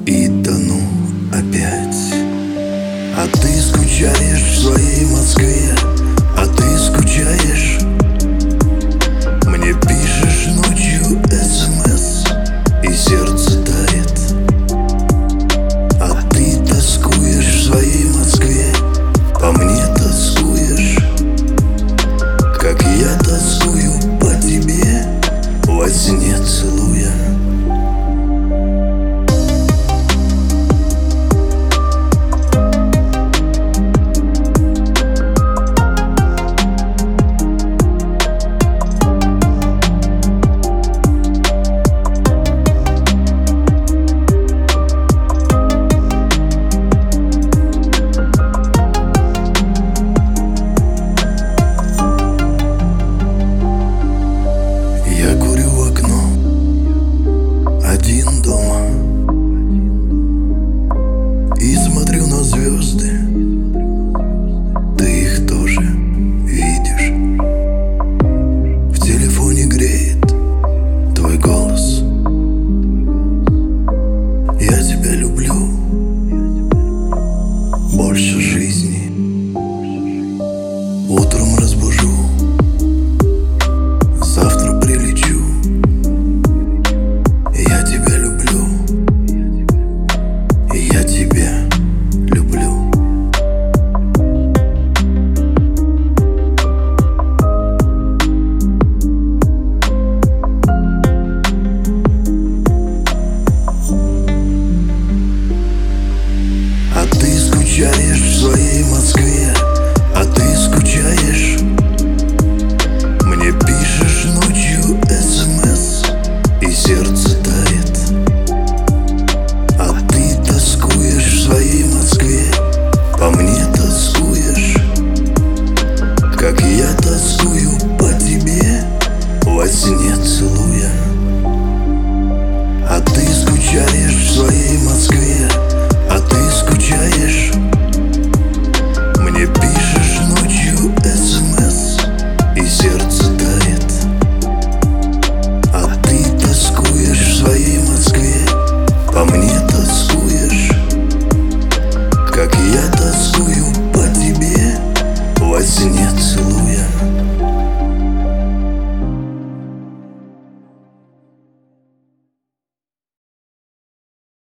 и тону опять. А ты скучаешь в своей Москве, а ты скучаешь. Мне пишешь ночью СМС, и сердце тает. А ты тоскуешь в своей Москве, по мне тоскуешь, как я тоскую по тебе, во сне целуя. Один дома и смотрю на звезды. Ты их тоже видишь. В телефоне греет твой голос. Я тебя люблю больше жизни. Утром разбужу, завтра прилечу. Я тебя люблю, и я тебя люблю. А ты скучаешь в своей Москве, а ты скучаешь. Мне пишешь ночью СМС, и сердце тает. А ты тоскуешь в своей Москве, по мне тоскуешь, как я тоскую по тебе, во сне целуя. А ты скучаешь в своей Москве, а ты скучаешь. Мне пишешь ночью СМС, и сердце тает. А ты тоскуешь в своей Москве, по мне тоскуешь, как я тоскую